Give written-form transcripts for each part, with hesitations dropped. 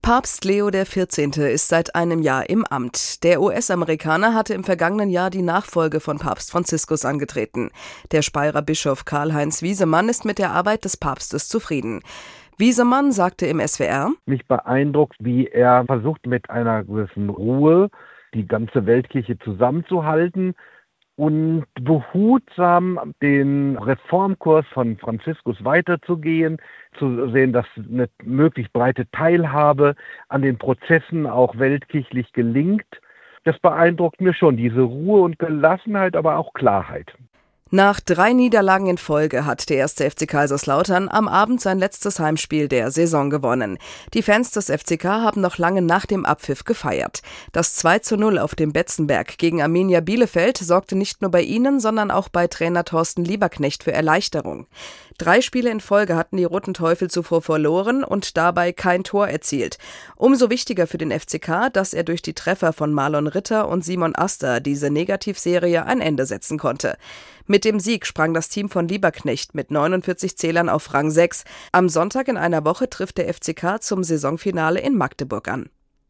Papst Leo XIV. Ist seit einem Jahr im Amt. Der US-Amerikaner hatte im vergangenen Jahr die Nachfolge von Papst Franziskus angetreten. Der Speyerer Bischof Karl-Heinz Wiesemann ist mit der Arbeit des Papstes zufrieden. Wiesemann sagte im SWR: Mich beeindruckt, wie er versucht, mit einer gewissen Ruhe die ganze Weltkirche zusammenzuhalten und behutsam den Reformkurs von Franziskus weiterzugehen, zu sehen, dass eine möglichst breite Teilhabe an den Prozessen auch weltkirchlich gelingt. Das beeindruckt mir schon, diese Ruhe und Gelassenheit, aber auch Klarheit. Nach 3 Niederlagen in Folge hat der 1. FC Kaiserslautern am Abend sein letztes Heimspiel der Saison gewonnen. Die Fans des FCK haben noch lange nach dem Abpfiff gefeiert. Das 2:0 auf dem Betzenberg gegen Arminia Bielefeld sorgte nicht nur bei ihnen, sondern auch bei Trainer Thorsten Lieberknecht für Erleichterung. 3 Spiele in Folge hatten die Roten Teufel zuvor verloren und dabei kein Tor erzielt. Umso wichtiger für den FCK, dass er durch die Treffer von Marlon Ritter und Simon Aster diese Negativserie ein Ende setzen konnte. Mit dem Sieg sprang das Team von Lieberknecht mit 49 Zählern auf Rang 6. Am Sonntag in einer Woche trifft der FCK zum Saisonfinale in Magdeburg an.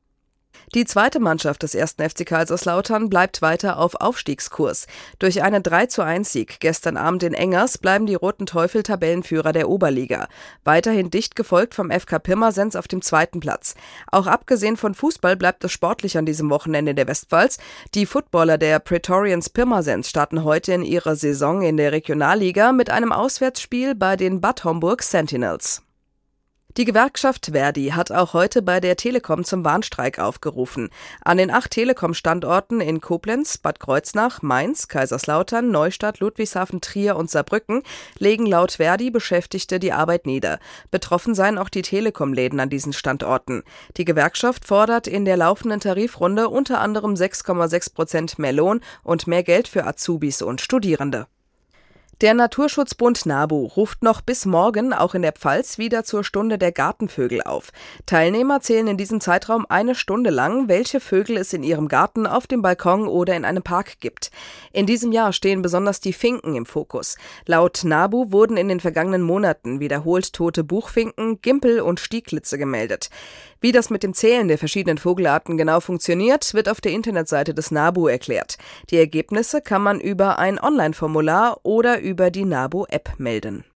Die zweite Mannschaft des 1. FC Kaiserslautern bleibt weiter auf Aufstiegskurs. Durch einen 3:1-Sieg gestern Abend in Engers bleiben die Roten Teufel Tabellenführer der Oberliga. Weiterhin dicht gefolgt vom FK Pirmasens auf dem 2. Platz. Auch abgesehen von Fußball bleibt es sportlich an diesem Wochenende in der Westpfalz. Die Footballer der Praetorians Pirmasens starten heute in ihrer Saison in der Regionalliga mit einem Auswärtsspiel bei den Bad Homburg Sentinels. Die Gewerkschaft ver.di hat auch heute bei der Telekom zum Warnstreik aufgerufen. An den 8 Telekom-Standorten in Koblenz, Bad Kreuznach, Mainz, Kaiserslautern, Neustadt, Ludwigshafen, Trier und Saarbrücken legen laut ver.di Beschäftigte die Arbeit nieder. Betroffen seien auch die Telekom-Läden an diesen Standorten. Die Gewerkschaft fordert in der laufenden Tarifrunde unter anderem 6,6% mehr Lohn und mehr Geld für Azubis und Studierende. Der Naturschutzbund NABU ruft noch bis morgen auch in der Pfalz wieder zur Stunde der Gartenvögel auf. Teilnehmer zählen in diesem Zeitraum 1 Stunde lang, welche Vögel es in ihrem Garten, auf dem Balkon oder in einem Park gibt. In diesem Jahr stehen besonders die Finken im Fokus. Laut NABU wurden in den vergangenen Monaten wiederholt tote Buchfinken, Gimpel und Stieglitze gemeldet. Wie das mit dem Zählen der verschiedenen Vogelarten genau funktioniert, wird auf der Internetseite des NABU erklärt. Die Ergebnisse kann man über ein Online-Formular oder über die NABU-App melden.